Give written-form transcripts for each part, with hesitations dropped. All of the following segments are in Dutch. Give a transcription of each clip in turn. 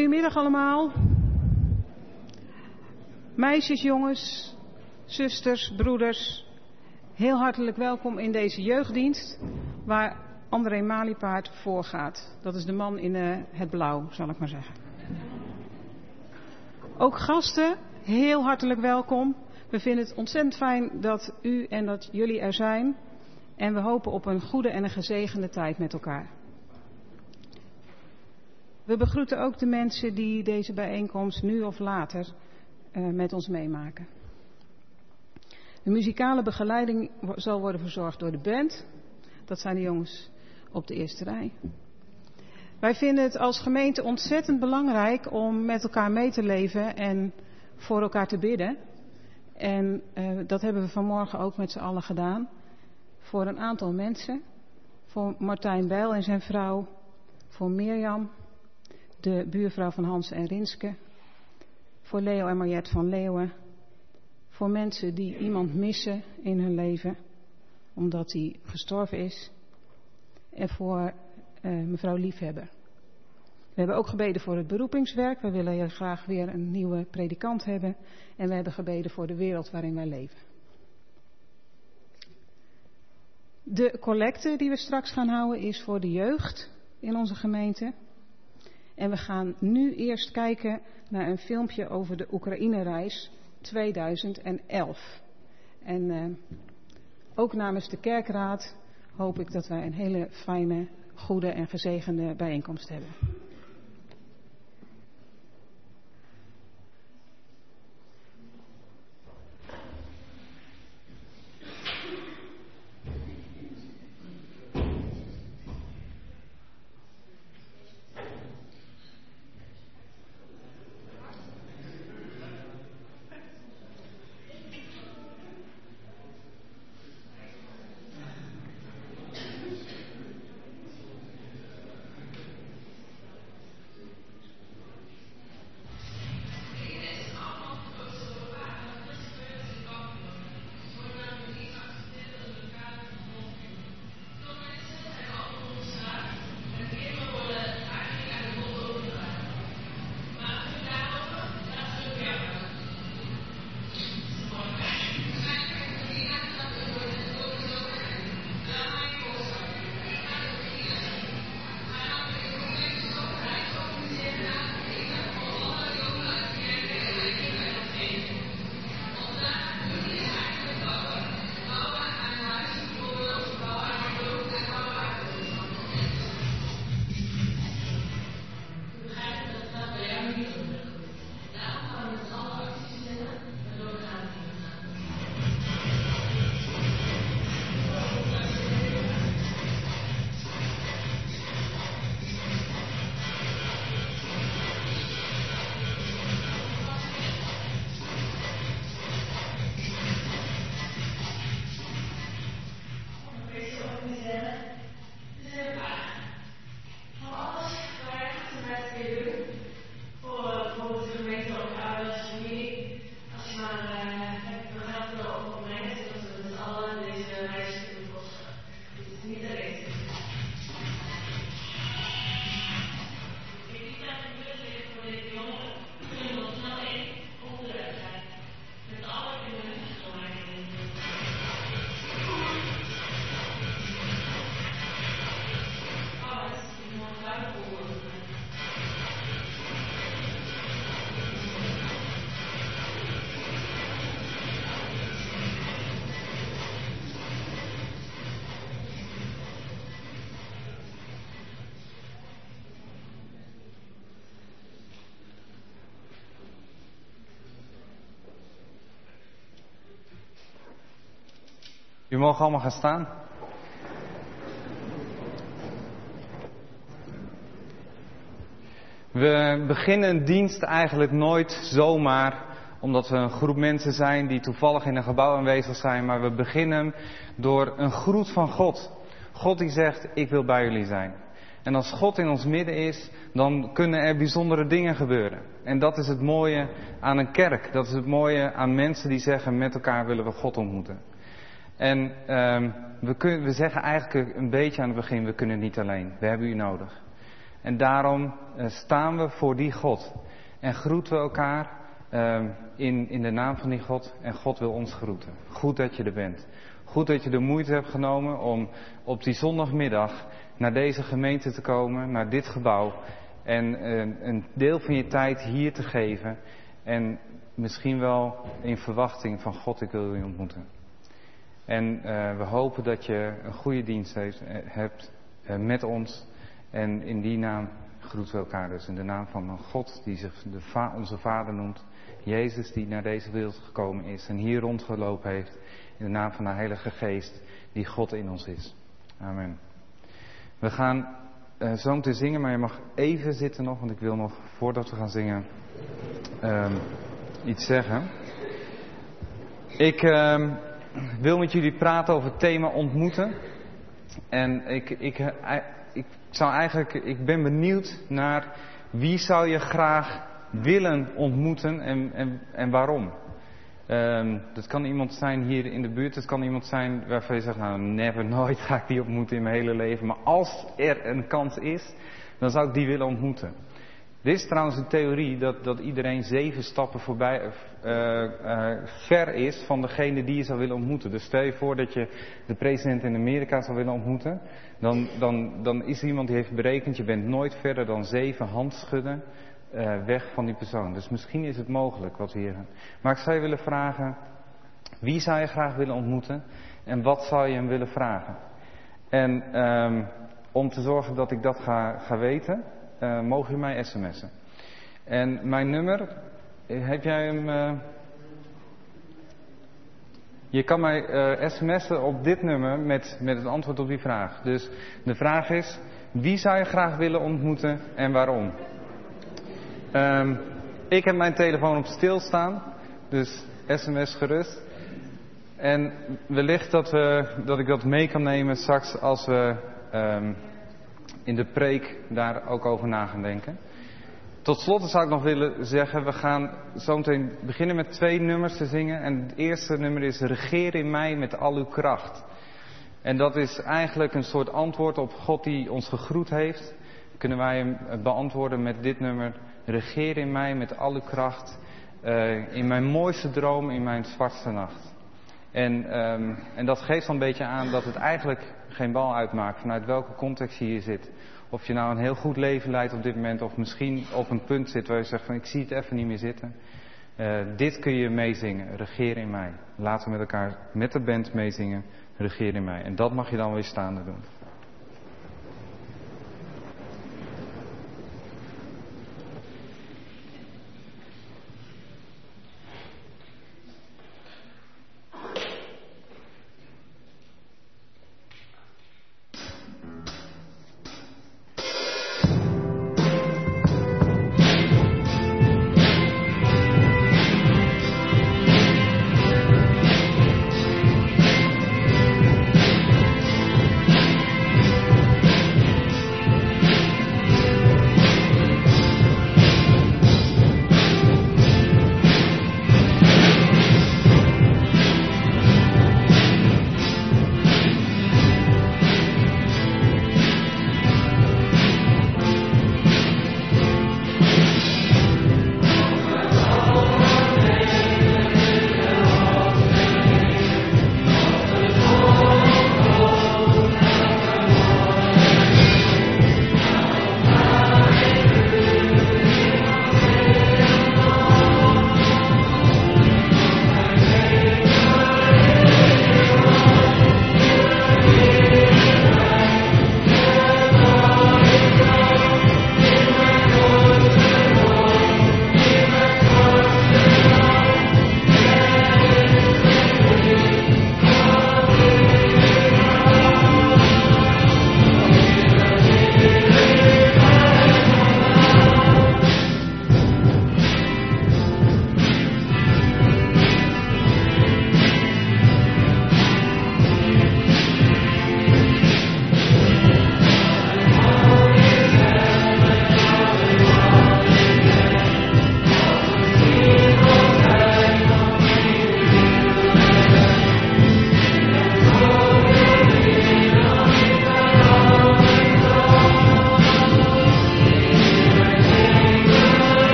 Goedemiddag allemaal. Meisjes, jongens, zusters, broeders. Heel hartelijk welkom in deze jeugddienst waar André Maliepaard voorgaat. Dat is de man in het blauw, zal ik maar zeggen. Ook gasten, heel hartelijk welkom. We vinden het ontzettend fijn dat u en dat jullie er zijn. En we hopen op een goede en een gezegende tijd met elkaar. We begroeten ook de mensen die deze bijeenkomst nu of later met ons meemaken. De muzikale begeleiding zal worden verzorgd door de band. Dat zijn de jongens op de eerste rij. Wij vinden het als gemeente ontzettend belangrijk om met elkaar mee te leven en voor elkaar te bidden. En dat hebben we vanmorgen ook met z'n allen gedaan. Voor een aantal mensen. Voor Martijn Bijl en zijn vrouw. Voor Mirjam, de buurvrouw van Hans en Rinske. Voor Leo en Mariette van Leeuwen. Voor mensen die iemand missen in hun leven, omdat hij gestorven is. En voor mevrouw Liefhebber. We hebben ook gebeden voor het beroepingswerk. We willen heel graag weer een nieuwe predikant hebben. En we hebben gebeden voor de wereld waarin wij leven. De collecte die we straks gaan houden is voor de jeugd in onze gemeente. En we gaan nu eerst kijken naar een filmpje over de Oekraïne-reis 2011. En ook namens de kerkraad hoop ik dat wij een hele fijne, goede en gezegende bijeenkomst hebben. U mogen allemaal gaan staan. We beginnen een dienst eigenlijk nooit zomaar omdat we een groep mensen zijn die toevallig in een gebouw aanwezig zijn. Maar we beginnen door een groet van God. God die zegt, ik wil bij jullie zijn. En als God in ons midden is, dan kunnen er bijzondere dingen gebeuren. En dat is het mooie aan een kerk. Dat is het mooie aan mensen die zeggen, met elkaar willen we God ontmoeten. En we zeggen eigenlijk een beetje aan het begin, we kunnen niet alleen. We hebben u nodig. En daarom staan we voor die God. En groeten we elkaar in de naam van die God. En God wil ons groeten. Goed dat je er bent. Goed dat je de moeite hebt genomen om op die zondagmiddag naar deze gemeente te komen, naar dit gebouw. En een deel van je tijd hier te geven. En misschien wel in verwachting van God, ik wil je ontmoeten. En we hopen dat je een goede dienst hebt met ons. En in die naam groeten we elkaar dus. In de naam van een God die zich onze Vader noemt. Jezus die naar deze wereld gekomen is en hier rondgelopen heeft. In de naam van de Heilige Geest die God in ons is. Amen. We gaan zo meteen zingen, maar je mag even zitten nog. Want ik wil nog, voordat we gaan zingen, iets zeggen. Ik wil met jullie praten over het thema ontmoeten. En ik ben benieuwd naar wie zou je graag willen ontmoeten en waarom. Dat kan iemand zijn hier in de buurt, het kan iemand zijn waarvan je zegt, nou nooit ga ik die ontmoeten in mijn hele leven. Maar als er een kans is, dan zou ik die willen ontmoeten. Dit is trouwens een theorie dat iedereen 7 stappen ver is van degene die je zou willen ontmoeten. Dus stel je voor dat je de president in Amerika zou willen ontmoeten. Dan is er iemand die heeft berekend, je bent nooit verder dan 7 handschudden weg van die persoon. Dus misschien is het mogelijk wat we hier gaan. Maar ik zou je willen vragen, wie zou je graag willen ontmoeten? En wat zou je hem willen vragen? En om te zorgen dat ik dat ga weten, mogen jullie mij sms'en. En mijn nummer, heb jij hem? Je kan mij sms'en op dit nummer met het antwoord op die vraag. Dus de vraag is, wie zou je graag willen ontmoeten en waarom? Ik heb mijn telefoon op stil staan, dus sms gerust. En wellicht dat ik dat mee kan nemen straks als we in de preek daar ook over na gaan denken. Tot slot zou ik nog willen zeggen, we gaan zo meteen beginnen met 2 nummers te zingen. En het eerste nummer is Regeer in mij met al uw kracht. En dat is eigenlijk een soort antwoord op God die ons gegroet heeft. Kunnen wij hem beantwoorden met dit nummer. Regeer in mij met al uw kracht. In mijn mooiste droom, in mijn zwartste nacht. En dat geeft dan een beetje aan dat het eigenlijk geen bal uitmaakt vanuit welke context je hier zit. Of je nou een heel goed leven leidt op dit moment, of misschien op een punt zit waar je zegt van ik zie het even niet meer zitten. Dit kun je meezingen, Regeer in mij. Laten we met elkaar met de band meezingen, Regeer in mij. En dat mag je dan weer staande doen.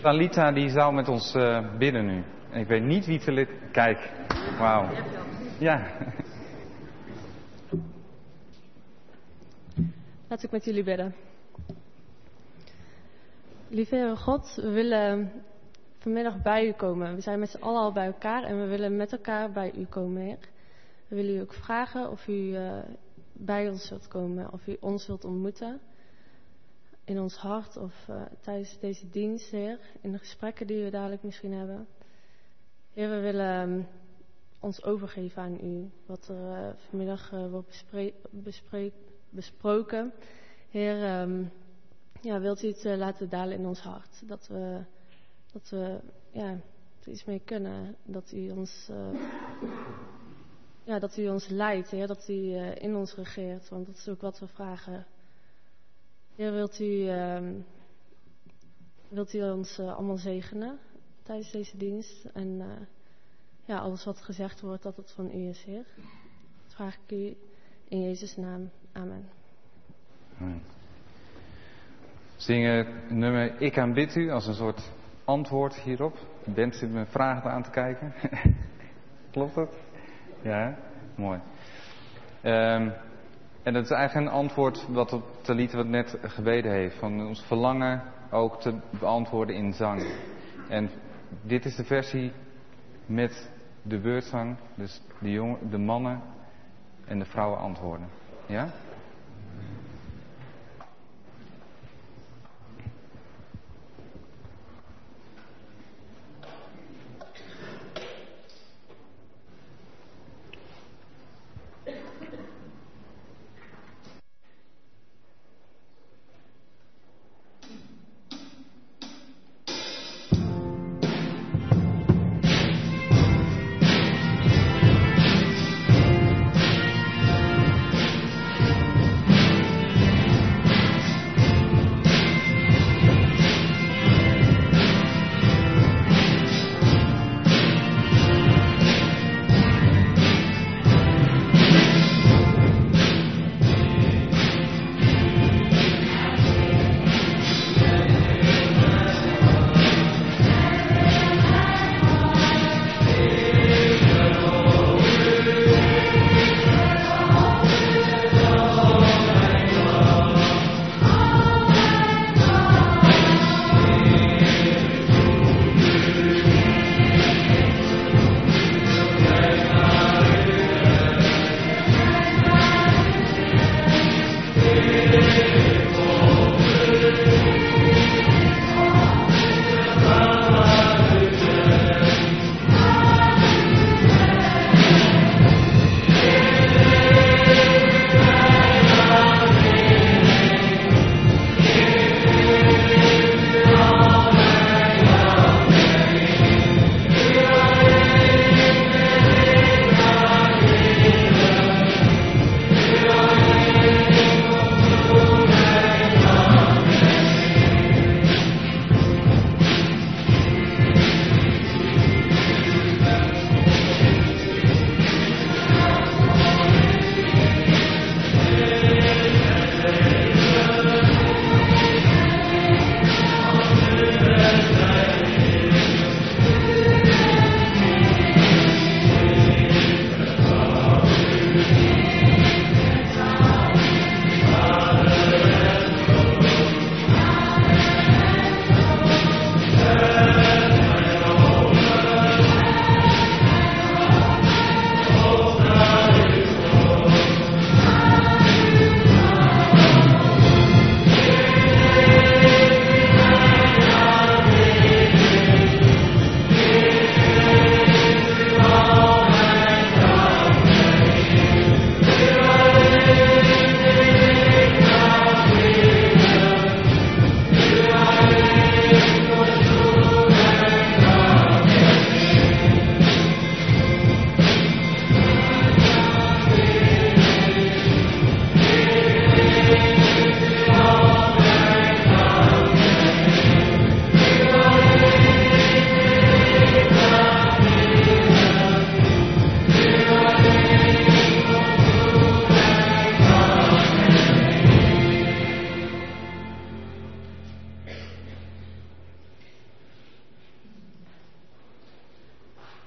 Talita die zou met ons bidden nu. En ik weet niet wie te Kijk, wauw. Ja. Laat ik met jullie bidden. Lieve Heere God, we willen vanmiddag bij u komen. We zijn met z'n allen al bij elkaar en we willen met elkaar bij u komen, Heer. We willen u ook vragen of u bij ons wilt komen, of u ons wilt ontmoeten. In ons hart of tijdens deze dienst, Heer. In de gesprekken die we dadelijk misschien hebben. Heer, we willen ons overgeven aan u. Wat er vanmiddag wordt besproken. Heer, wilt u het laten dalen in ons hart. Dat we er iets mee kunnen. Dat u ons leidt, Heer. Dat u in ons regeert. Want dat is ook wat we vragen. Heer, wilt u ons allemaal zegenen tijdens deze dienst. En alles wat gezegd wordt, dat het van u is, Heer. Dat vraag ik u in Jezus' naam. Amen. Amen. Zingen nummer Ik aanbid u als een soort antwoord hierop. Bent zit me vragen aan te kijken. Klopt dat? Ja, mooi. En dat is eigenlijk een antwoord wat op Talita wat net gebeden heeft. Van ons verlangen ook te beantwoorden in zang. En dit is de versie met de beurtzang. Dus de mannen en de vrouwen antwoorden. Ja?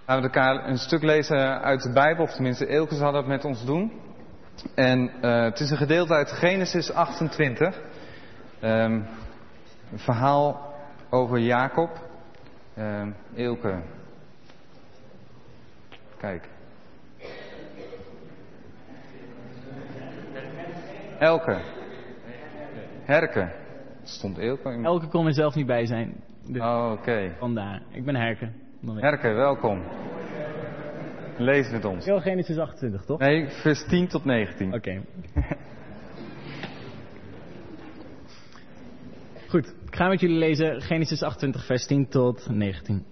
Gaan we met elkaar een stuk lezen uit de Bijbel, of tenminste Eelke zal dat met ons doen. En het is een gedeelte uit Genesis 28. Een verhaal over Jacob. Eelke. Kijk. Elke. Herke. Stond Eelke in... Elke kon er zelf niet bij zijn. Dus oké. Vandaar. Ik ben Herke. Herke, welkom. Lees met ons. Heel Genesis 28, toch? Nee, vers 10 tot 19. Oké. Goed, ik ga met jullie lezen Genesis 28, vers 10 tot 19.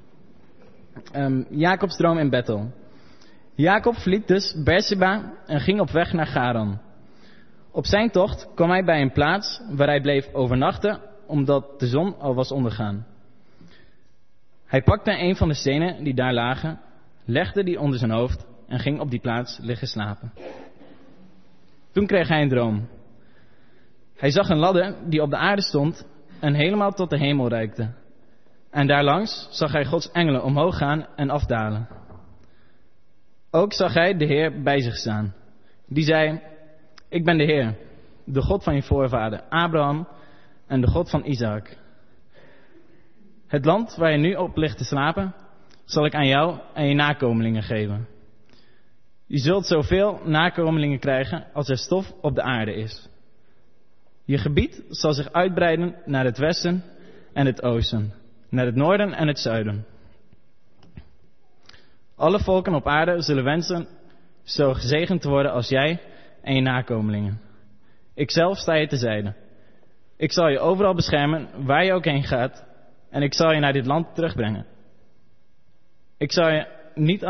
Jacobs droom in Bethel. Jacob verliet dus Beersheba en ging op weg naar Charan. Op zijn tocht kwam hij bij een plaats waar hij bleef overnachten, omdat de zon al was ondergaan. Hij pakte een van de stenen die daar lagen, legde die onder zijn hoofd en ging op die plaats liggen slapen. Toen kreeg hij een droom. Hij zag een ladder die op de aarde stond en helemaal tot de hemel reikte. En daarlangs zag hij Gods engelen omhoog gaan en afdalen. Ook zag hij de Heer bij zich staan. Die zei: Ik ben de Heer, de God van je voorvader Abraham en de God van Isaac. Het land waar je nu op ligt te slapen, zal ik aan jou en je nakomelingen geven. Je zult zoveel nakomelingen krijgen als er stof op de aarde is. Je gebied zal zich uitbreiden naar het westen en het oosten, naar het noorden en het zuiden. Alle volken op aarde zullen wensen zo gezegend te worden als jij en je nakomelingen. Ikzelf sta je terzijde. Ik zal je overal beschermen, waar je ook heen gaat, en ik zal je naar dit land terugbrengen. Ik zal je niet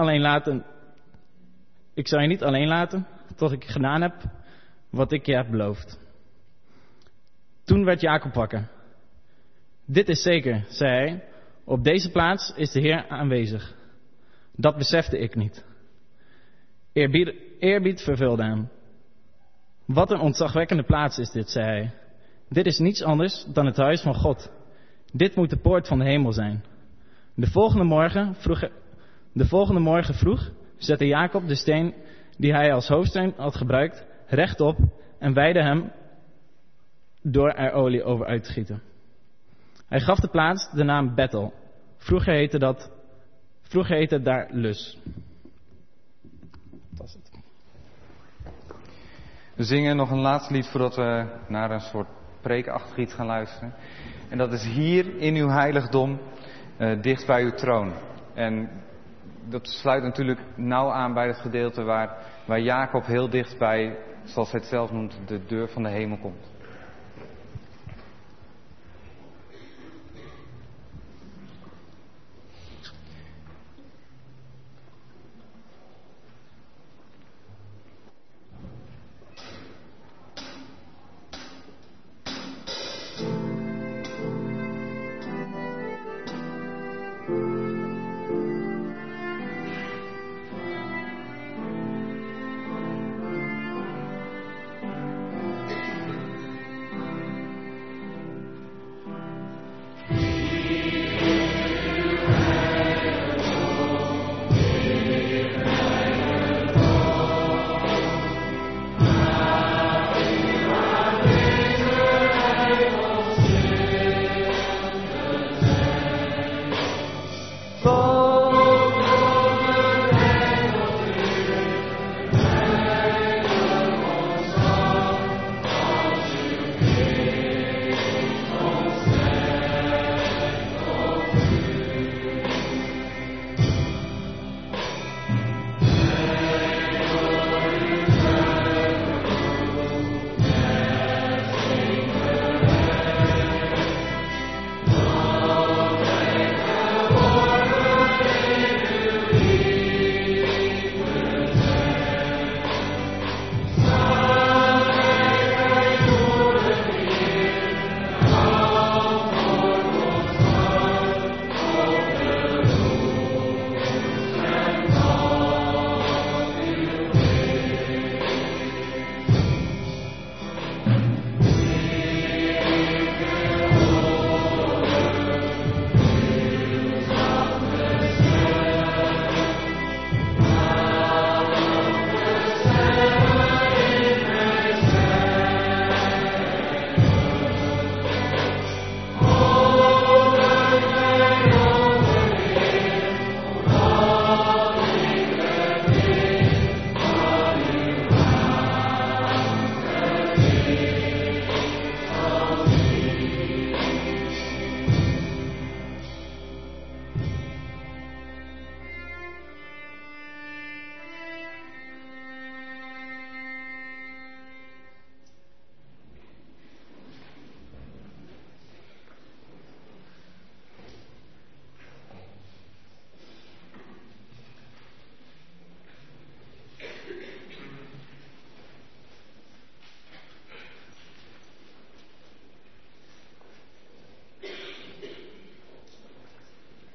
alleen laten tot ik gedaan heb wat ik je heb beloofd. Toen werd Jacob wakker. Dit is zeker, zei hij, op deze plaats is de Heer aanwezig. Dat besefte ik niet. Eerbied vervulde hem. Wat een ontzagwekkende plaats is dit, zei hij. Dit is niets anders dan het huis van God. Dit moet de poort van de hemel zijn. De volgende morgen vroeg zette Jacob de steen die hij als hoofdsteen had gebruikt rechtop en wijdde hem door er olie over uit te gieten. Hij gaf de plaats de naam Bethel. Vroeger heette het daar Luz. Dat is het. We zingen nog een laatste lied voordat we naar een soort preekachtig iets gaan luisteren. En dat is hier in uw heiligdom, dicht bij uw troon. En dat sluit natuurlijk nauw aan bij het gedeelte waar Jacob heel dicht bij, zoals hij het zelf noemt, de deur van de hemel komt.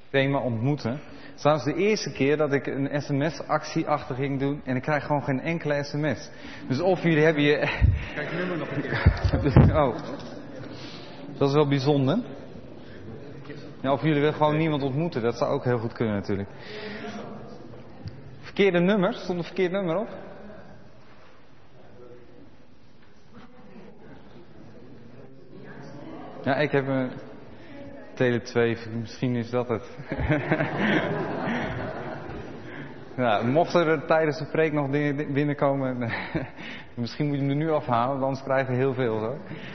Thema ontmoeten. Het is trouwens de eerste keer dat ik een sms-actie achter ging doen en ik krijg gewoon geen enkele sms. Dus of jullie hebben je... Kijk het nummer nog een keer. Oh. Dat is wel bijzonder. Ja, of jullie willen gewoon niemand ontmoeten, dat zou ook heel goed kunnen natuurlijk. Verkeerde nummer, stond een verkeerd nummer op? Ja, ik heb een Tele 2, misschien is dat het. Ja, mochten er tijdens de preek nog dingen binnenkomen, misschien moet je hem er nu afhalen, want anders krijgen we heel veel zo.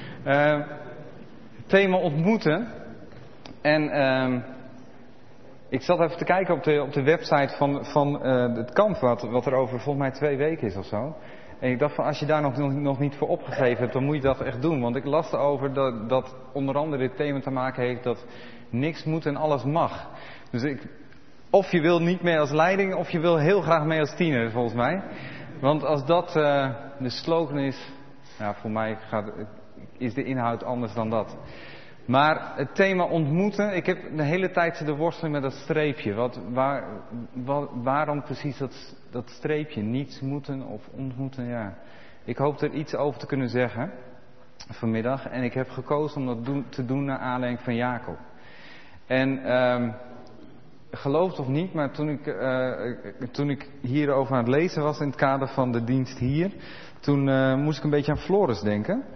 Thema ontmoeten. En ik zat even te kijken op de website van het kamp, wat er over volgens mij 2 weken is of zo. En ik dacht van, als je daar nog niet voor opgegeven hebt, dan moet je dat echt doen. Want ik las erover dat onder andere dit thema te maken heeft dat niks moet en alles mag. Dus of je wil niet mee als leiding, of je wil heel graag mee als tiener, volgens mij. Want als dat de slogan is, ja, voor mij is de inhoud anders dan dat. Maar het thema ontmoeten, ik heb de hele tijd zitten worstelen met dat streepje. Waarom precies dat streepje? Niets moeten of ontmoeten, ja. Ik hoop er iets over te kunnen zeggen vanmiddag. En ik heb gekozen om dat te doen naar aanleiding van Jacob. En geloof het of niet, maar toen ik hierover aan het lezen was in het kader van de dienst hier, toen moest ik een beetje aan Floris denken.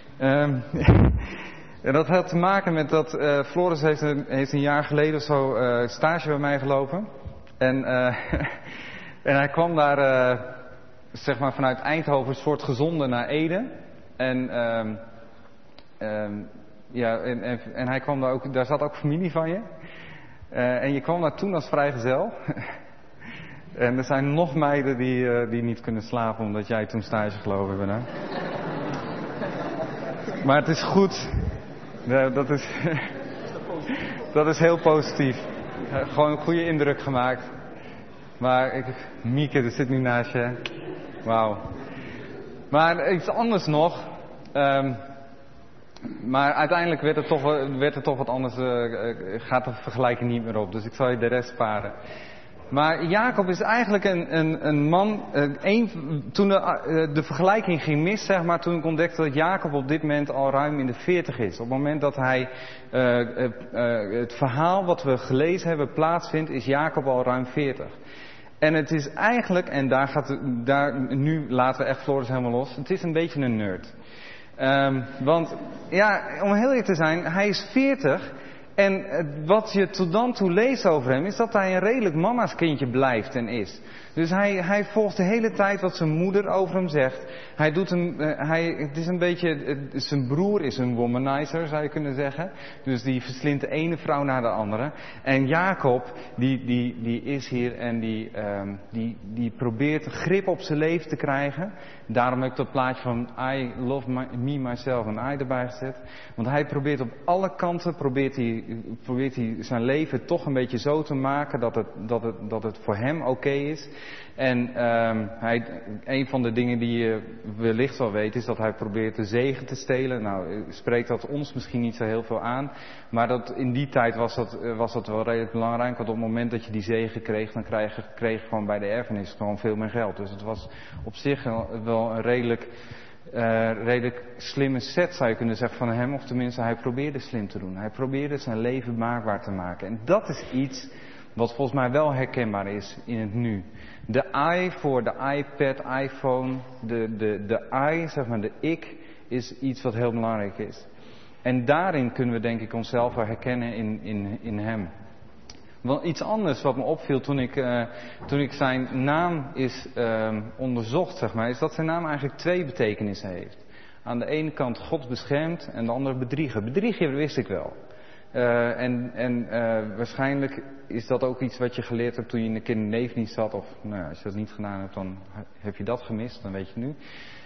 En dat had te maken met dat Floris heeft een jaar geleden of zo stage bij mij gelopen. En hij kwam daar zeg maar vanuit Eindhoven een soort gezonde naar Ede. En hij kwam daar zat ook familie van je. En je kwam daar toen als vrijgezel. En er zijn nog meiden die niet kunnen slapen omdat jij toen stage gelopen bent. Hè? Maar het is goed. Ja, dat is heel positief. Gewoon een goede indruk gemaakt. Maar Mieke, er zit nu naast je. Wauw. Maar iets anders nog. Maar uiteindelijk werd het toch wat anders. Gaat de vergelijking niet meer op. Dus ik zal je de rest sparen. Maar Jacob is eigenlijk een man. Toen de vergelijking ging mis, zeg maar, toen ik ontdekte dat Jacob op dit moment al ruim in de 40 is. Op het moment dat hij het verhaal wat we gelezen hebben plaatsvindt, is Jacob al ruim 40. En het is eigenlijk, en nu laten we echt Floris helemaal los. Het is een beetje een nerd. Want ja, om heel eerlijk te zijn, hij is 40. En wat je tot dan toe leest over hem is dat hij een redelijk mama's kindje blijft en is. Dus hij volgt de hele tijd wat zijn moeder over hem zegt. Het is een beetje, zijn broer is een womanizer, zou je kunnen zeggen. Dus die verslindt de ene vrouw naar de andere. En Jacob, die is hier en die probeert grip op zijn leven te krijgen. Daarom heb ik dat plaatje van I love me, myself en I erbij gezet. Want hij probeert op alle kanten, probeert hij zijn leven toch een beetje zo te maken dat het voor hem oké is. En een van de dingen die je wellicht wel weet is dat hij probeert de zegen te stelen. Nou, spreekt dat ons misschien niet zo heel veel aan. Maar in die tijd was dat wel redelijk belangrijk. Want op het moment dat je die zegen kreeg, dan kreeg je gewoon bij de erfenis gewoon veel meer geld. Dus het was op zich wel een redelijk slimme set, zou je kunnen zeggen, van hem. Of tenminste, hij probeerde slim te doen. Hij probeerde zijn leven maakbaar te maken. En dat is iets wat volgens mij wel herkenbaar is in het nu. De I voor de iPad, iPhone, de I, zeg maar de ik, is iets wat heel belangrijk is. En daarin kunnen we denk ik onszelf wel herkennen in hem. Want iets anders wat me opviel toen ik zijn naam is onderzocht, zeg maar, is dat zijn naam eigenlijk 2 betekenissen heeft. Aan de ene kant God beschermt en de andere bedrieger. Bedrieger wist ik wel. Waarschijnlijk is dat ook iets wat je geleerd hebt toen je in de kinderneefdienst zat. Of nou ja, als je dat niet gedaan hebt, dan heb je dat gemist, dan weet je nu.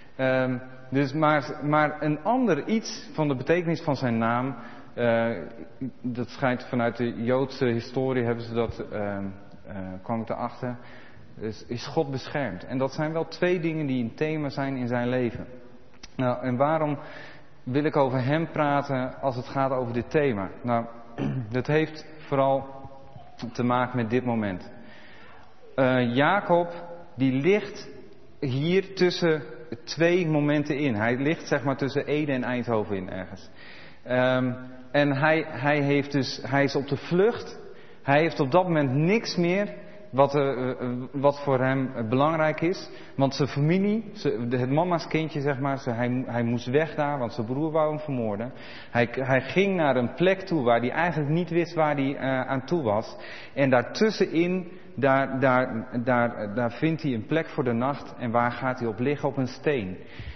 Maar een ander iets van de betekenis van zijn naam, dat schijnt vanuit de Joodse historie, hebben ze dat, kwam ik erachter, is God beschermd. En dat zijn wel 2 dingen die een thema zijn in zijn leven. Nou, en waarom wil ik over hem praten als het gaat over dit thema? Nou, dat heeft vooral te maken met dit moment. Jacob, die ligt hier tussen 2 momenten in. Hij ligt zeg maar tussen Ede en Eindhoven in ergens. En hij is op de vlucht. Hij heeft op dat moment niks meer wat voor hem belangrijk is. Want zijn familie, het mama's kindje zeg maar, hij moest weg daar, want zijn broer wou hem vermoorden. Hij ging naar een plek toe waar hij eigenlijk niet wist waar hij aan toe was. En daartussenin, daar vindt hij een plek voor de nacht. En waar gaat hij op liggen? Op een steen.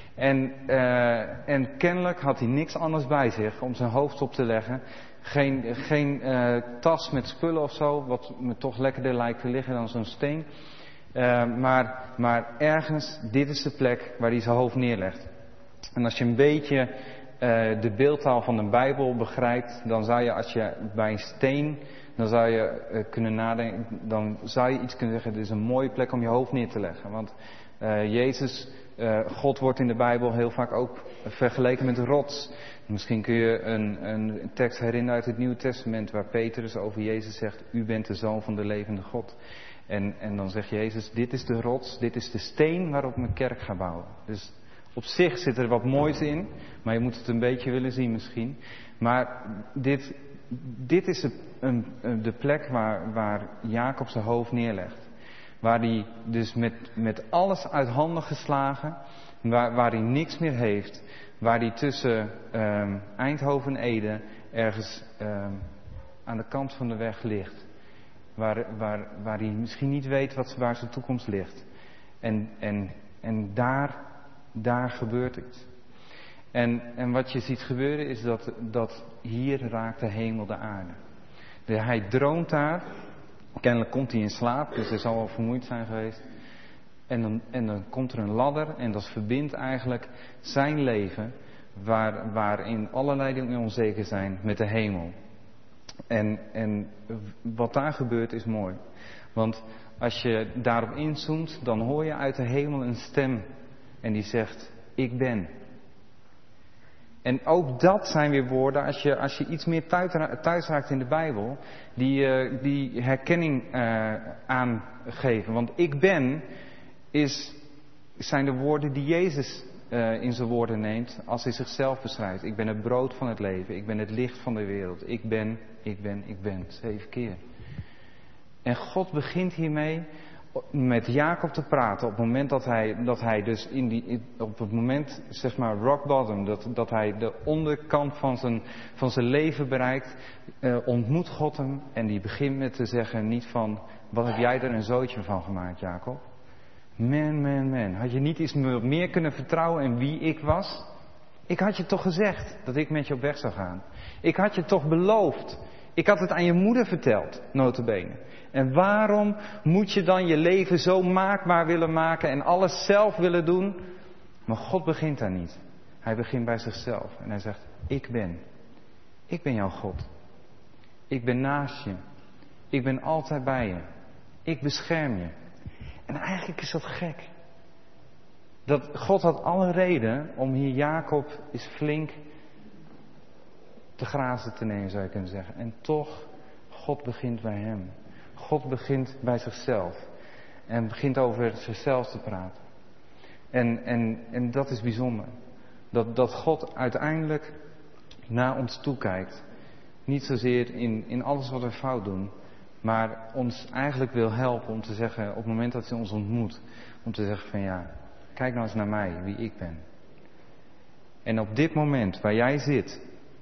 En kennelijk had hij niks anders bij zich om zijn hoofd op te leggen. Geen tas met spullen of zo, wat me toch lekkerder lijkt te liggen dan zo'n steen. Maar ergens, dit is de plek waar hij zijn hoofd neerlegt. En als je een beetje de beeldtaal van de Bijbel begrijpt, dan zou je als je bij een steen, dan zou je kunnen nadenken, dan zou je iets kunnen zeggen, dit is een mooie plek om je hoofd neer te leggen. Want Jezus, God wordt in de Bijbel heel vaak ook vergeleken met een rots. Misschien kun je een tekst herinneren uit het Nieuwe Testament waar Petrus over Jezus zegt, u bent de Zoon van de levende God. En dan zegt Jezus, dit is de rots, dit is de steen waarop ik mijn kerk ga bouwen. Dus op zich zit er wat moois in, maar je moet het een beetje willen zien misschien. Maar dit is de plek waar Jacob zijn hoofd neerlegt. Waar hij dus met alles uit handen geslagen, waar hij niks meer heeft, waar hij tussen Eindhoven en Ede ergens aan de kant van de weg ligt. Waar hij misschien niet weet waar zijn toekomst ligt. En daar gebeurt iets. En wat je ziet gebeuren is dat hier raakt de hemel de aarde. Hij droomt daar. Kennelijk komt hij in slaap, dus hij zal wel vermoeid zijn geweest. En dan komt er een ladder en dat verbindt eigenlijk zijn leven, waarin allerlei dingen onzeker zijn, met de hemel. En wat daar gebeurt is mooi. Want als je daarop inzoomt, dan hoor je uit de hemel een stem en die zegt, ik ben. En ook dat zijn weer woorden, als je iets meer thuis raakt in de Bijbel, die herkenning aangeven. Want ik ben zijn de woorden die Jezus in zijn woorden neemt als hij zichzelf beschrijft. Ik ben het brood van het leven, ik ben het licht van de wereld. Ik ben. 7 keer. En God begint hiermee met Jacob te praten op het moment dat hij dus op het moment, zeg maar rock bottom, dat hij de onderkant van zijn leven bereikt, ontmoet God hem en die begint met te zeggen niet van, wat heb jij er een zootje van gemaakt, Jacob? Man, had je niet eens meer kunnen vertrouwen in wie ik was? Ik had je toch gezegd dat ik met je op weg zou gaan. Ik had je toch beloofd. Ik had het aan je moeder verteld, nota bene. En waarom moet je dan je leven zo maakbaar willen maken en alles zelf willen doen? Maar God begint daar niet. Hij begint bij zichzelf en hij zegt, ik ben. Ik ben jouw God. Ik ben naast je. Ik ben altijd bij je. Ik bescherm je. En eigenlijk is dat gek. Dat God had alle reden om hier Jacob eens flink te grazen te nemen, zou je kunnen zeggen. En toch, God begint bij hem. God begint bij zichzelf. En begint over zichzelf te praten. En dat is bijzonder. Dat God uiteindelijk naar ons toekijkt. Niet zozeer in alles wat we fout doen. Maar ons eigenlijk wil helpen om te zeggen, op het moment dat hij ons ontmoet. Om te zeggen van ja, kijk nou eens naar mij, wie ik ben. En op dit moment waar jij zit,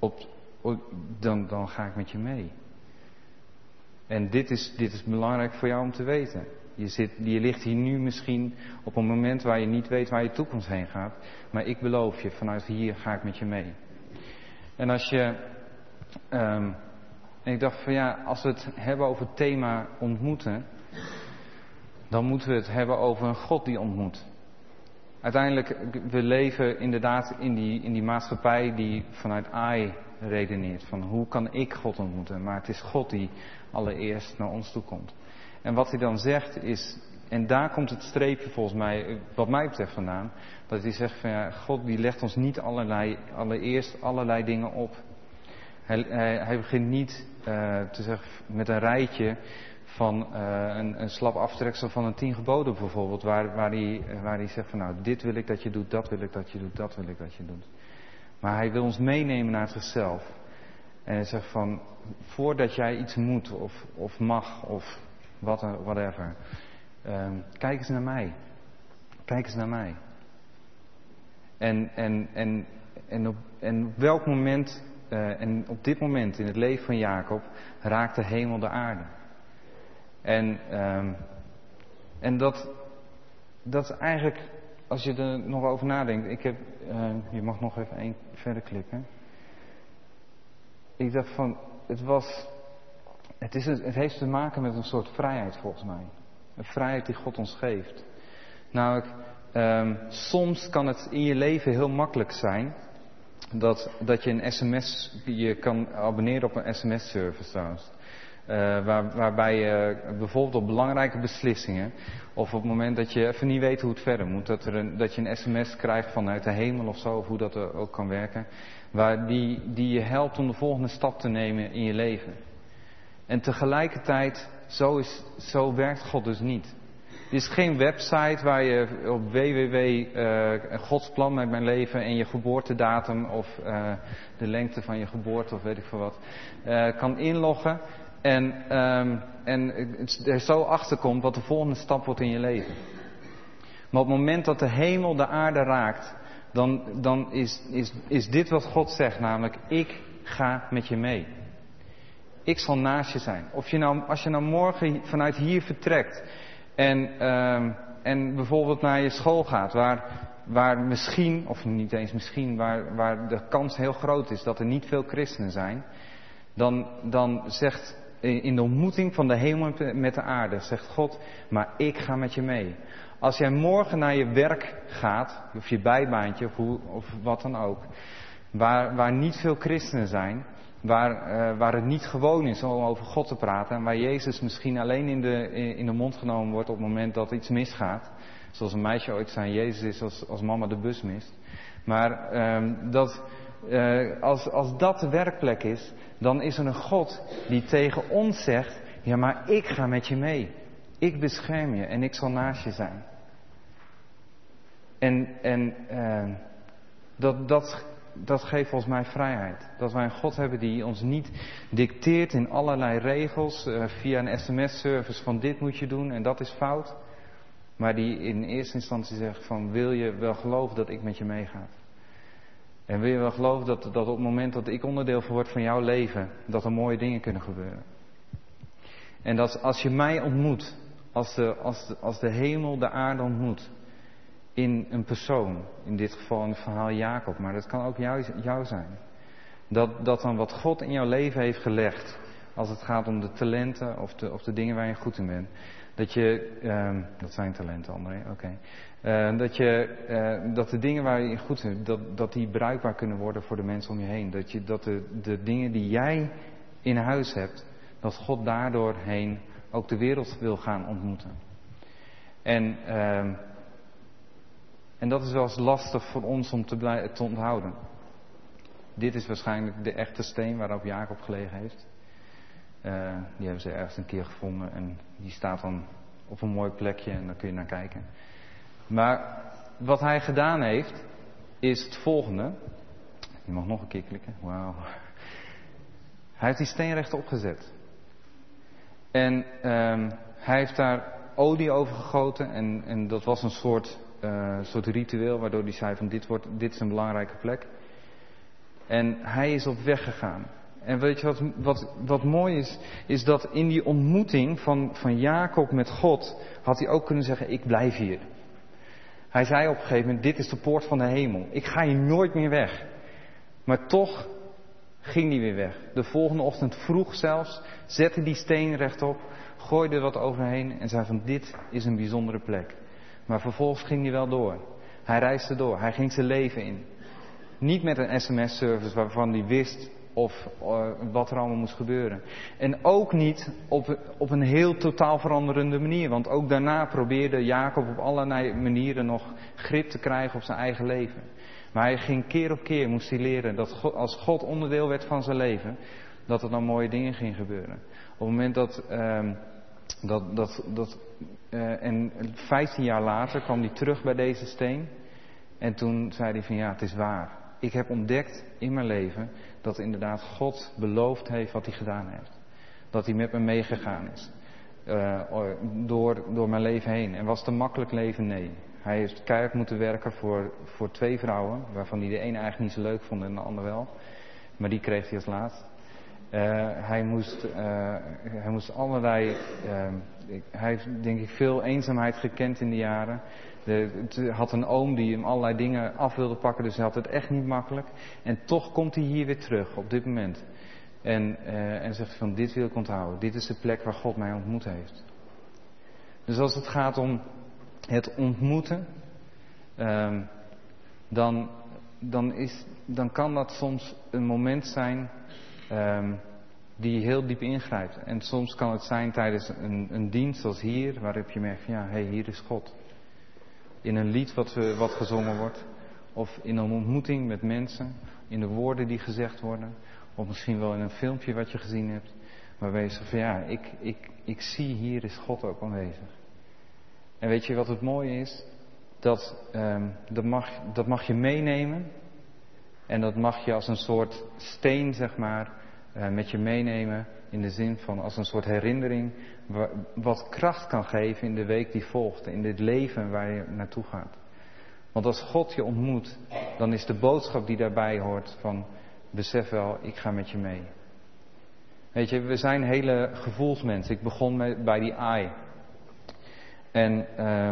dan ga ik met je mee. En dit is belangrijk voor jou om te weten. Je ligt hier nu misschien op een moment waar je niet weet waar je toekomst heen gaat. Maar ik beloof je, vanuit hier ga ik met je mee. En als je... en ik dacht van ja, als we het hebben over het thema ontmoeten, dan moeten we het hebben over een God die ontmoet. Uiteindelijk, we leven inderdaad in die maatschappij die vanuit I redeneert. Van hoe kan ik God ontmoeten? Maar het is God die allereerst naar ons toe komt. En wat hij dan zegt is, en daar komt het streepje volgens mij, wat mij betreft vandaan, dat hij zegt van ja, God die legt ons niet allereerst allerlei dingen op. Hij begint niet te zeggen met een rijtje van een slap aftreksel van een 10 geboden bijvoorbeeld. Waar hij zegt van nou, dit wil ik dat je doet, dat wil ik dat je doet, dat wil ik dat je doet. Maar hij wil ons meenemen naar zichzelf. En hij zegt van, voordat jij iets moet of mag of whatever. Kijk eens naar mij. Kijk eens naar mij. En op welk moment, en op dit moment in het leven van Jacob, raakt de hemel de aarde. En dat is eigenlijk, als je er nog over nadenkt, je mag nog even 1 verder klikken. Ik dacht van, het heeft te maken met een soort vrijheid volgens mij. Een vrijheid die God ons geeft. Namelijk, soms kan het in je leven heel makkelijk zijn dat je een sms, je kan abonneren op een sms-service trouwens. Waarbij je bijvoorbeeld op belangrijke beslissingen, of op het moment dat je even niet weet hoe het verder moet, dat je een sms krijgt vanuit de hemel of zo, of hoe dat ook kan werken, die je helpt om de volgende stap te nemen in je leven. En tegelijkertijd, zo werkt God dus niet. Het is geen website waar je op Gods plan met mijn leven en je geboortedatum of de lengte van je geboorte of weet ik veel wat kan inloggen en er zo achter komt wat de volgende stap wordt in je leven. Maar op het moment dat de hemel de aarde raakt, dan is dit wat God zegt, namelijk ik ga met je mee. Ik zal naast je zijn. Als je nou morgen vanuit hier vertrekt en bijvoorbeeld naar je school gaat, waar misschien, of niet eens misschien, waar de kans heel groot is dat er niet veel christenen zijn, dan zegt in de ontmoeting van de hemel met de aarde, zegt God, maar ik ga met je mee. Als jij morgen naar je werk gaat, of je bijbaantje, of wat dan ook, waar niet veel christenen zijn, waar het niet gewoon is om over God te praten, en waar Jezus misschien alleen in de mond genomen wordt op het moment dat iets misgaat. Zoals een meisje ooit zei, Jezus is als mama de bus mist. Maar als dat de werkplek is, dan is er een God die tegen ons zegt, ja maar ik ga met je mee. Ik bescherm je en ik zal naast je zijn. Dat geeft volgens mij vrijheid. Dat wij een God hebben die ons niet dicteert in allerlei regels via een sms-service van dit moet je doen en dat is fout. Maar die in eerste instantie zegt van wil je wel geloven dat ik met je meega? En wil je wel geloven dat op het moment dat ik onderdeel word van jouw leven, dat er mooie dingen kunnen gebeuren. En dat als je mij ontmoet, als de hemel de aarde ontmoet, in een persoon, in dit geval in het verhaal Jacob, maar dat kan ook jou zijn. Dat dan wat God in jouw leven heeft gelegd, als het gaat om de talenten of de dingen waar je goed in bent. Dat zijn talenten, André, oké. Dat de dingen waar je in goed in bent, dat die bruikbaar kunnen worden voor de mensen om je heen. Dat de dingen die jij in huis hebt, dat God daardoor heen ook de wereld wil gaan ontmoeten. En dat is wel eens lastig voor ons om te onthouden. Dit is waarschijnlijk de echte steen waarop Jacob gelegen heeft. Die hebben ze ergens een keer gevonden en die staat dan op een mooi plekje en daar kun je naar kijken. Maar wat hij gedaan heeft, is het volgende. Je mag nog een keer klikken. Wauw. Hij heeft die steen rechtop gezet. En hij heeft daar olie over gegoten en dat was een soort ritueel waardoor hij zei van dit is een belangrijke plek. En hij is op weg gegaan. En weet je wat mooi is dat in die ontmoeting van Jacob met God had hij ook kunnen zeggen ik blijf hier. Hij zei op een gegeven moment dit is de poort van de hemel. Ik ga hier nooit meer weg. Maar toch ging hij weer weg. De volgende ochtend vroeg zelfs, zette die steen rechtop, gooide er wat overheen en zei van dit is een bijzondere plek. Maar vervolgens ging hij wel door. Hij reisde door. Hij ging zijn leven in. Niet met een sms-service waarvan hij wist of wat er allemaal moest gebeuren. En ook niet op een heel totaal veranderende manier. Want ook daarna probeerde Jacob op allerlei manieren nog grip te krijgen op zijn eigen leven. Maar hij ging keer op keer, moest hij leren dat God, als God onderdeel werd van zijn leven, dat er dan mooie dingen gingen gebeuren. Op het moment en 15 jaar later kwam hij terug bij deze steen. En toen zei hij van ja, het is waar. Ik heb ontdekt in mijn leven dat inderdaad God beloofd heeft wat hij gedaan heeft. Dat hij met me meegegaan is. Door mijn leven heen. En was het een makkelijk leven? Nee. Hij heeft keihard moeten werken voor 2 vrouwen. Waarvan hij de ene eigenlijk niet zo leuk vond en de ander wel. Maar die kreeg hij als laatst. Hij moest allerlei... hij heeft denk ik veel eenzaamheid gekend in de jaren. Hij had een oom die hem allerlei dingen af wilde pakken. Dus hij had het echt niet makkelijk. En toch komt hij hier weer terug op dit moment. En zegt van dit wil ik onthouden. Dit is de plek waar God mij ontmoet heeft. Dus als het gaat om het ontmoeten. Dan kan dat soms een moment zijn die heel diep ingrijpt. En soms kan het zijn tijdens een dienst zoals hier, waarop je merkt van ja, hé, hier is God. In een lied wat gezongen wordt. Of in een ontmoeting met mensen. In de woorden die gezegd worden. Of misschien wel in een filmpje wat je gezien hebt. Waarbij je zegt van ja, ik zie hier is God ook aanwezig. En weet je wat het mooie is? Dat mag je meenemen. En dat mag je als een soort steen, zeg maar, met je meenemen. In de zin van als een soort herinnering. Wat kracht kan geven in de week die volgt. In dit leven waar je naartoe gaat. Want als God je ontmoet, dan is de boodschap die daarbij hoort van... Besef wel, ik ga met je mee. Weet je, we zijn hele gevoelsmensen. Ik begon bij die I. En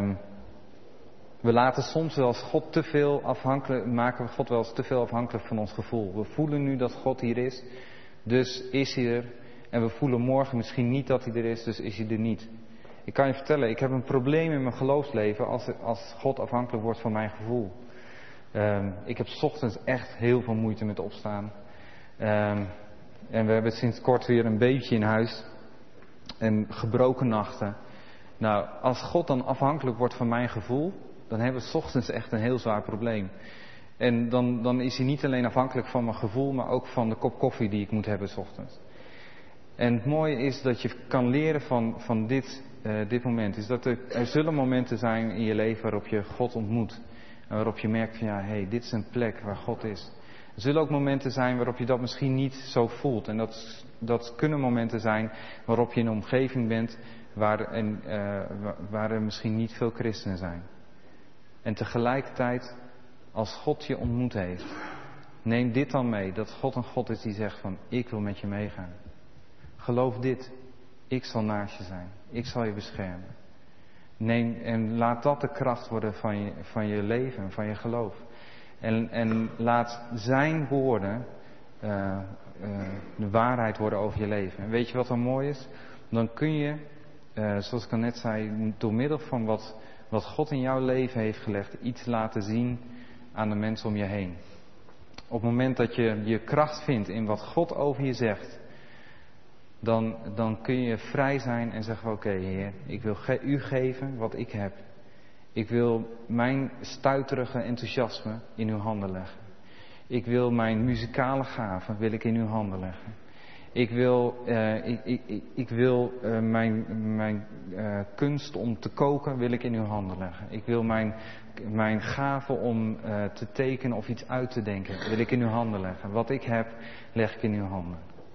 we laten soms wel eens God te veel afhankelijk, maken we God wel eens te veel afhankelijk van ons gevoel. We voelen nu dat God hier is, dus is hij er. En we voelen morgen misschien niet dat hij er is, dus is hij er niet. Ik kan je vertellen, ik heb een probleem in mijn geloofsleven als God afhankelijk wordt van mijn gevoel. Ik heb 's ochtends echt heel veel moeite met opstaan. En we hebben sinds kort weer een beetje in huis. En gebroken nachten. Nou, als God dan afhankelijk wordt van mijn gevoel, dan hebben we 's ochtends echt een heel zwaar probleem. En dan is hij niet alleen afhankelijk van mijn gevoel, maar ook van de kop koffie die ik moet hebben 's ochtends. En het mooie is dat je kan leren van dit moment. Is dat er zullen momenten zijn in je leven waarop je God ontmoet. En waarop je merkt van ja, hé, dit is een plek waar God is. Er zullen ook momenten zijn waarop je dat misschien niet zo voelt. En dat kunnen momenten zijn waarop je in een omgeving bent waar er misschien niet veel christenen zijn. En tegelijkertijd, als God je ontmoet heeft, neem dit dan mee. Dat God een God is die zegt van, ik wil met je meegaan. Geloof dit. Ik zal naast je zijn. Ik zal je beschermen. En laat dat de kracht worden van je leven, van je geloof. En laat zijn woorden de waarheid worden over je leven. En weet je wat dan mooi is? Dan kun je, zoals ik al net zei, door middel van wat God in jouw leven heeft gelegd, iets laten zien aan de mensen om je heen. Op het moment dat je je kracht vindt in wat God over je zegt, dan kun je vrij zijn en zeggen, oké, Heer, ik wil u geven wat ik heb. Ik wil mijn stuiterige enthousiasme in uw handen leggen. Ik wil mijn muzikale gaven in uw handen leggen. Ik wil mijn kunst om te koken wil ik in uw handen leggen. Ik wil mijn gave om te tekenen of iets uit te denken wil ik in uw handen leggen. Wat ik heb, leg ik in uw handen.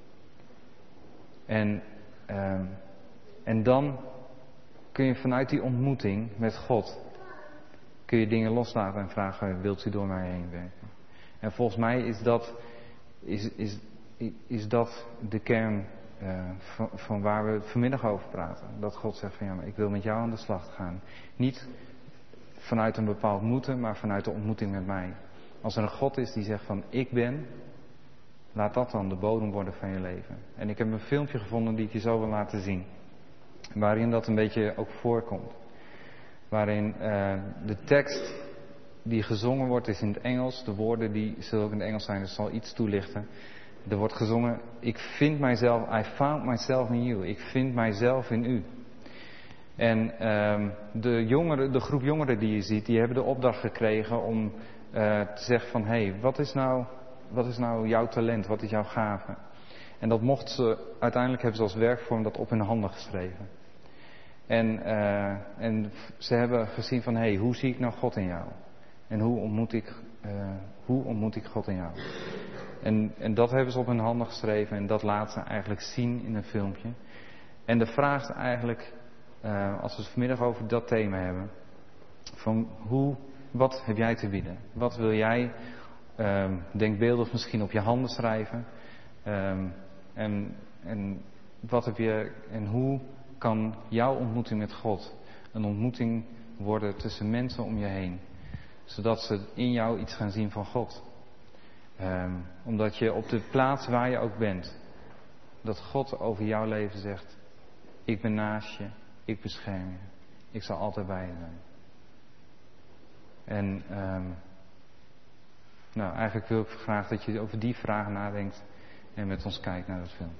En dan kun je vanuit die ontmoeting met God, kun je dingen loslaten en vragen, wilt u door mij heen werken? En volgens mij is dat de kern van waar we vanmiddag over praten. Dat God zegt van ja, maar ik wil met jou aan de slag gaan. Niet vanuit een bepaald moeten, maar vanuit de ontmoeting met mij. Als er een God is die zegt van ik ben, laat dat dan de bodem worden van je leven. En ik heb een filmpje gevonden die ik je zo wil laten zien. Waarin dat een beetje ook voorkomt. Waarin de tekst die gezongen wordt is in het Engels. De woorden die zullen ook in het Engels zijn, dus zal iets toelichten. Er wordt gezongen, I found myself in you. Ik vind mijzelf in u. En de groep jongeren die je ziet, die hebben de opdracht gekregen om te zeggen van, hé, wat is nou jouw talent? Wat is jouw gave? En dat mocht ze, uiteindelijk hebben ze als werkvorm dat op hun handen geschreven. En ze hebben gezien van, hé, hoe zie ik nou God in jou? En hoe ontmoet ik God in jou? En dat hebben ze op hun handen geschreven en dat laten ze eigenlijk zien in een filmpje. En de vraag is eigenlijk, als we het vanmiddag over dat thema hebben, van wat heb jij te bieden? Wat wil jij denkbeeldig misschien op je handen schrijven? En wat heb je en hoe kan jouw ontmoeting met God een ontmoeting worden tussen mensen om je heen? Zodat ze in jou iets gaan zien van God. Omdat je op de plaats waar je ook bent, dat God over jouw leven zegt, ik ben naast je, ik bescherm je, ik zal altijd bij je zijn. En eigenlijk wil ik graag dat je over die vragen nadenkt en met ons kijkt naar dat filmpje.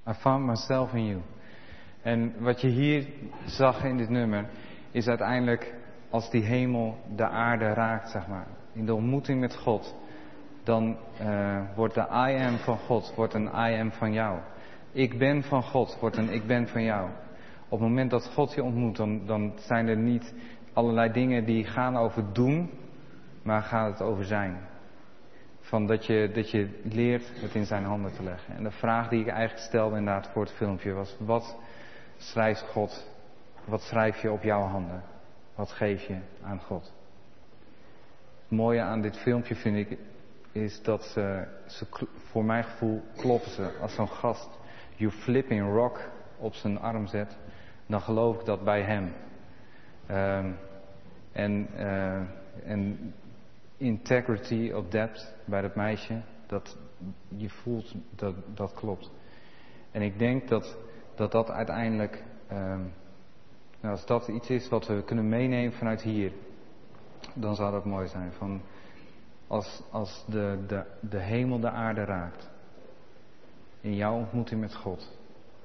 I found myself in you. En wat je hier zag in dit nummer, is uiteindelijk als die hemel de aarde raakt, zeg maar. In de ontmoeting met God, dan wordt de I am van God, wordt een I am van jou. Ik ben van God, wordt een ik ben van jou. Op het moment dat God je ontmoet, dan zijn er niet allerlei dingen die gaan over doen, maar gaat het over zijn. Van dat je leert het in zijn handen te leggen. En de vraag die ik eigenlijk stelde inderdaad voor het filmpje was: wat schrijft God? Wat schrijf je op jouw handen? Wat geef je aan God? Het mooie aan dit filmpje vind ik is dat ze voor mijn gevoel kloppen ze. Als zo'n gast You Flipping Rock op zijn arm zet, dan geloof ik dat bij hem. En integrity of depth bij dat meisje, dat je voelt dat klopt. En ik denk dat uiteindelijk, als dat iets is wat we kunnen meenemen vanuit hier, dan zou dat mooi zijn. Van als de hemel de aarde raakt, in jouw ontmoeting met God,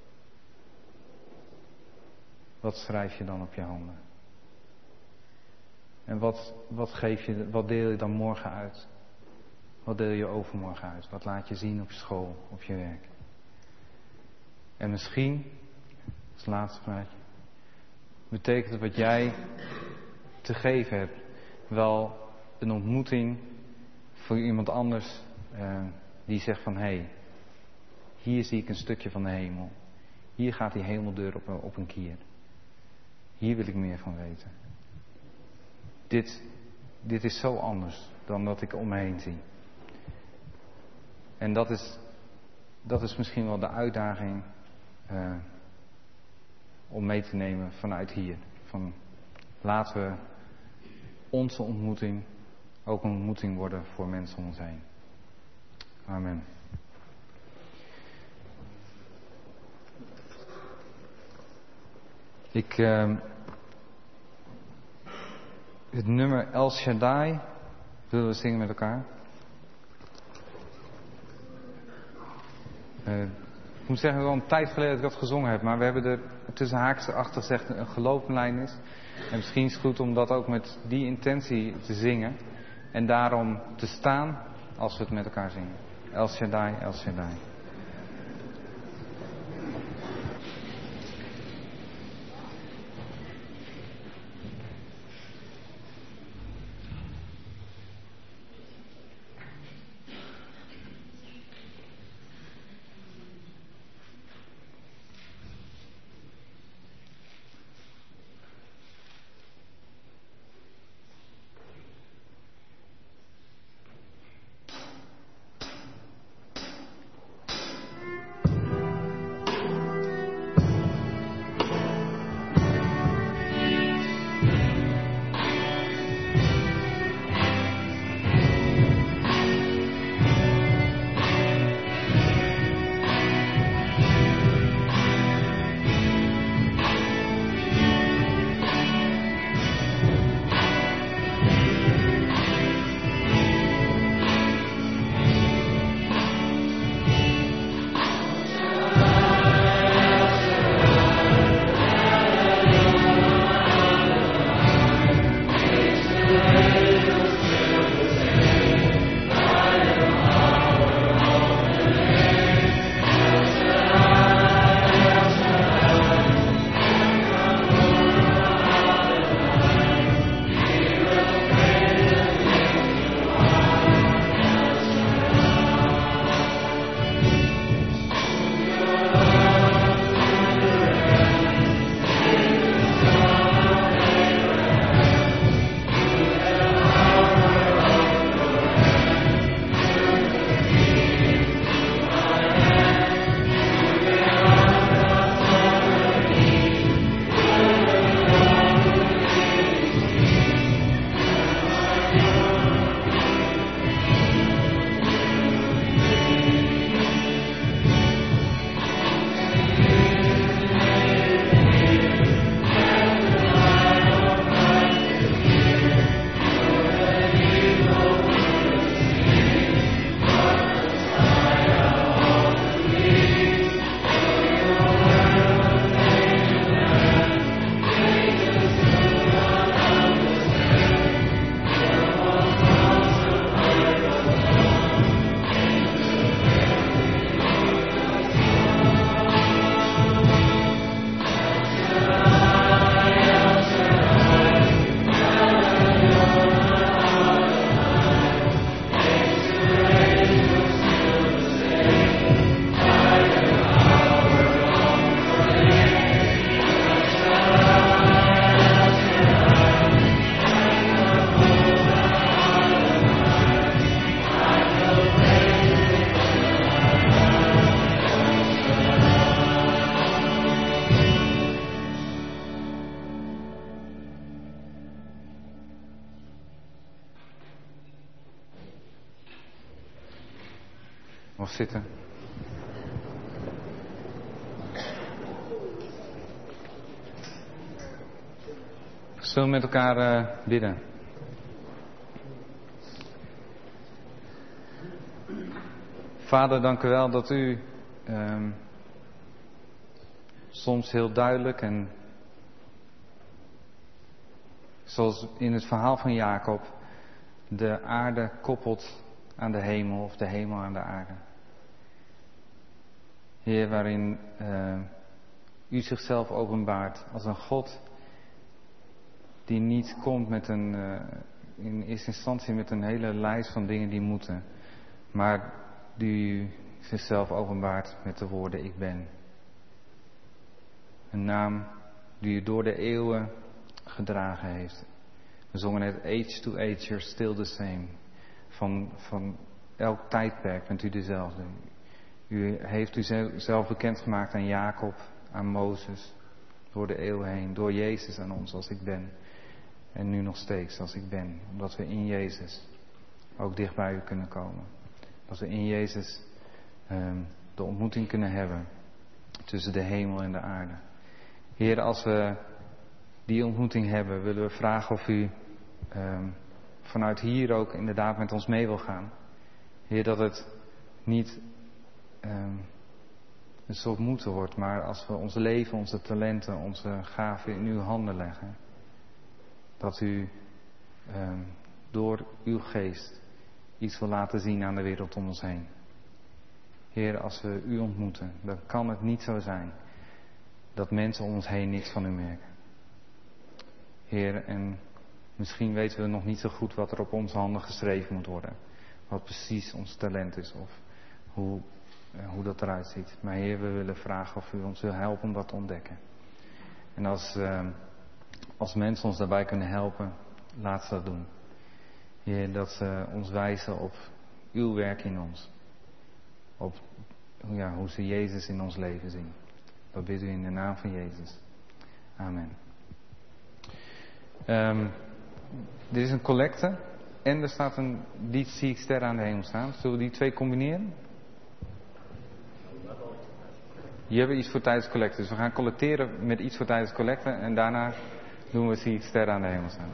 wat schrijf je dan op je handen? En wat deel je dan morgen uit? Wat deel je overmorgen uit? Wat laat je zien op je school, op je werk? En misschien, als laatste praatje, betekent wat jij te geven hebt wel een ontmoeting voor iemand anders die zegt van hé, hier zie ik een stukje van de hemel. Hier gaat die hemeldeur op een kier. Hier wil ik meer van weten. Dit is zo anders dan dat ik om me heen zie. En dat is misschien wel de uitdaging om mee te nemen vanuit hier. Van laten we onze ontmoeting ook een ontmoeting worden voor mensen om ons heen. Amen. Het nummer El Shaddai willen we zingen met elkaar. Ik moet zeggen, wel een tijd geleden dat ik dat gezongen heb, maar we hebben er tussen haakjes erachter gezegd een gelooflijn is. En misschien is het goed om dat ook met die intentie te zingen. En daarom te staan als we het met elkaar zingen. El Shaddai, El Shaddai. zitten. Zullen we met elkaar bidden? Vader, dank u wel dat u soms heel duidelijk en zoals in het verhaal van Jacob de aarde koppelt aan de hemel of de hemel aan de aarde. Heer, waarin u zichzelf openbaart als een God die niet komt met in eerste instantie met een hele lijst van dingen die moeten, maar die zichzelf openbaart met de woorden ik ben. Een naam die u door de eeuwen gedragen heeft. We zongen net age to age, you're still the same. Van elk tijdperk bent u dezelfde. U heeft u zelf bekendgemaakt aan Jacob, aan Mozes, door de eeuwen heen, door Jezus aan ons als ik ben. En nu nog steeds als ik ben, omdat we in Jezus ook dicht bij u kunnen komen. Dat we in Jezus de ontmoeting kunnen hebben tussen de hemel en de aarde. Heer, als we die ontmoeting hebben, willen we vragen of u vanuit hier ook inderdaad met ons mee wil gaan. Heer, dat het niet een soort moeten wordt, maar als we ons leven, onze talenten, onze gaven in uw handen leggen. Dat u door uw geest iets wil laten zien aan de wereld om ons heen. Heer, als we u ontmoeten, dan kan het niet zo zijn dat mensen om ons heen niks van u merken. Heer, en misschien weten we nog niet zo goed wat er op onze handen geschreven moet worden. Wat precies ons talent is of hoe dat eruit ziet. Maar Heer, we willen vragen of u ons wil helpen om dat te ontdekken. En als mensen ons daarbij kunnen helpen, laat ze dat doen. Heer, dat ze ons wijzen op uw werk in ons. Op hoe ze Jezus in ons leven zien. Dat bid u in de naam van Jezus. Amen. Dit is een collecte. En er staat een lied zie ik sterren aan de hemel staan. Zullen we die twee combineren? Hier hebben we iets voor tijdens collecte. Dus we gaan collecteren met iets voor tijdens collecte. En daarna doen we zie ik sterren aan de hemel staan.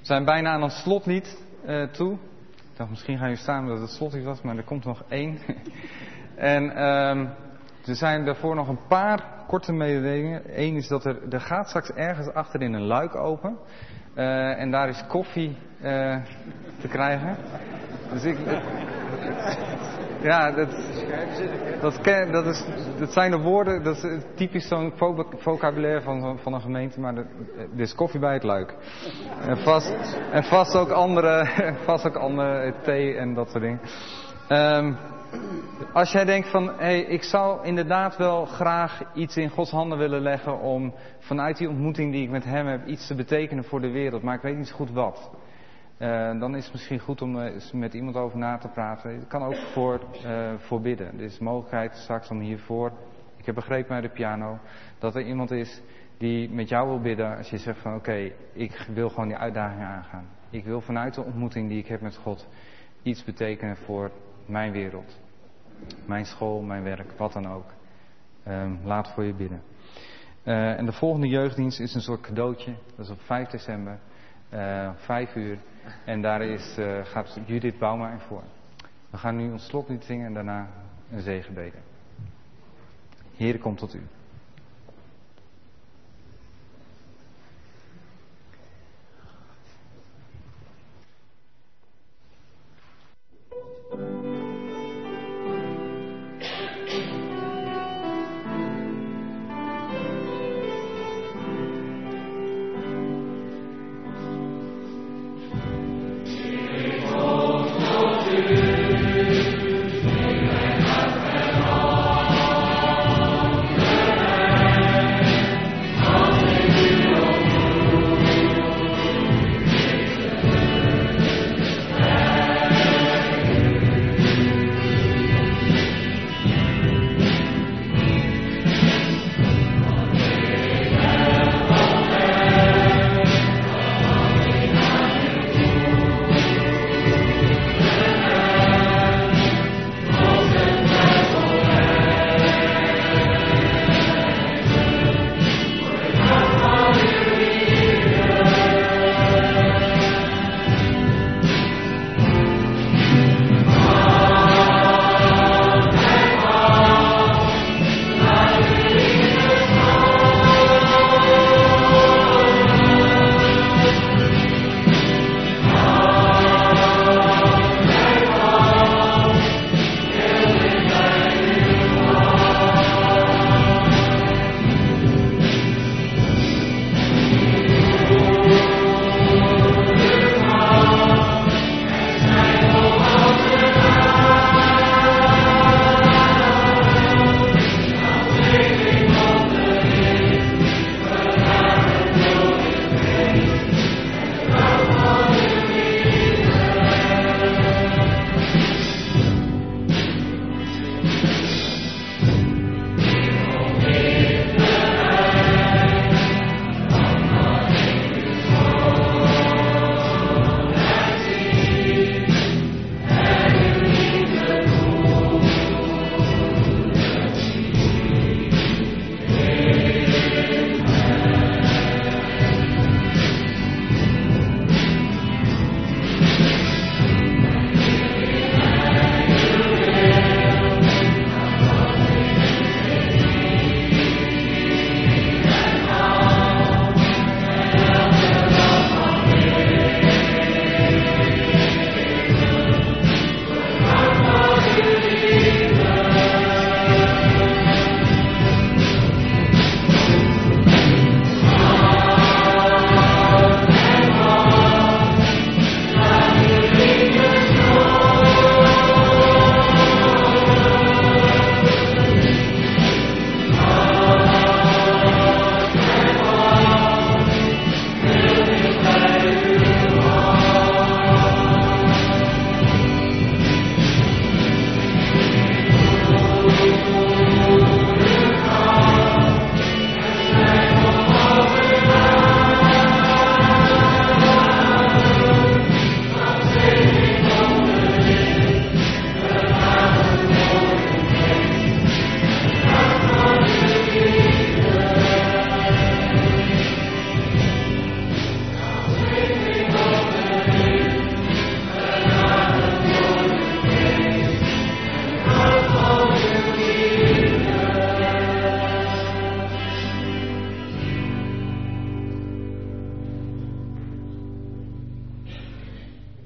We zijn bijna aan ons slotlied toe. Ik dacht, misschien gaan jullie staan dat het slotlied was, maar er komt nog 1. En er zijn daarvoor nog een paar korte mededelingen. Eén is dat er gaat straks ergens achterin een luik open. En daar is koffie te krijgen. Dus dat zijn de woorden, dat is typisch zo'n vocabulaire van een gemeente, maar er is koffie bij het luik. En vast ook andere thee en dat soort dingen. Als jij denkt van, ik zou inderdaad wel graag iets in Gods handen willen leggen om vanuit die ontmoeting die ik met hem heb iets te betekenen voor de wereld, maar ik weet niet zo goed wat. Dan is het misschien goed om eens met iemand over na te praten. Het kan ook voor bidden. Er is mogelijkheid straks om hiervoor, ik heb begrepen bij de piano, dat er iemand is die met jou wil bidden als je zegt van oké, ik wil gewoon die uitdaging aangaan. Ik wil vanuit de ontmoeting die ik heb met God iets betekenen voor mijn wereld. Mijn school, mijn werk, wat dan ook. Laat voor je bidden. En de volgende jeugddienst is een soort cadeautje. Dat is op 5 december. 5 uur. En daar gaat Judith Bauma in voor. We gaan nu ons slotlied zingen en daarna een zegenbede. Heer, kom tot u. Amen.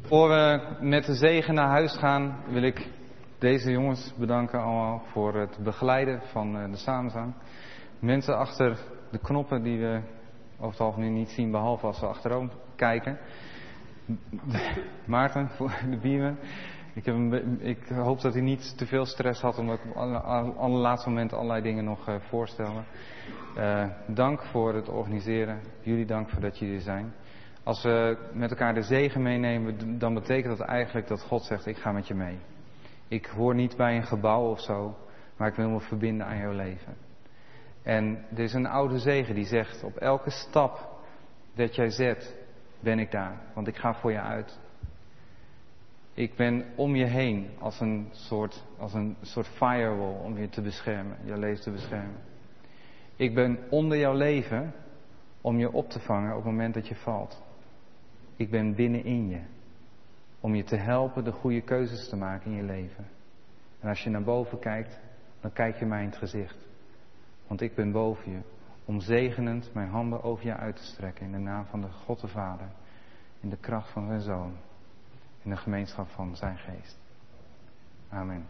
Voor we met de zegen naar huis gaan, wil ik deze jongens bedanken allemaal voor het begeleiden van de samenzang. Mensen achter de knoppen die we over het algemeen niet zien, behalve als we achterom kijken. Maarten, voor de biemen. Ik hoop dat hij niet te veel stress had, omdat ik op allerlaatste moment allerlei dingen nog voorstelde. Dank voor het organiseren. Jullie dank voor dat jullie er zijn. Als we met elkaar de zegen meenemen, dan betekent dat eigenlijk dat God zegt, ik ga met je mee. Ik hoor niet bij een gebouw of zo, maar ik wil me verbinden aan jouw leven. En er is een oude zegen die zegt, op elke stap dat jij zet, ben ik daar. Want ik ga voor je uit. Ik ben om je heen als een soort firewall om je te beschermen, je leven te beschermen. Ik ben onder jouw leven om je op te vangen op het moment dat je valt. Ik ben binnenin je om je te helpen de goede keuzes te maken in je leven. En als je naar boven kijkt, dan kijk je mij in het gezicht. Want ik ben boven je om zegenend mijn handen over je uit te strekken in de naam van de God de Vader, in de kracht van zijn Zoon, in de gemeenschap van zijn geest. Amen.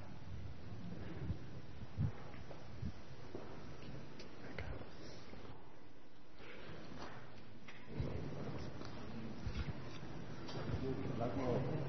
Laat maar op.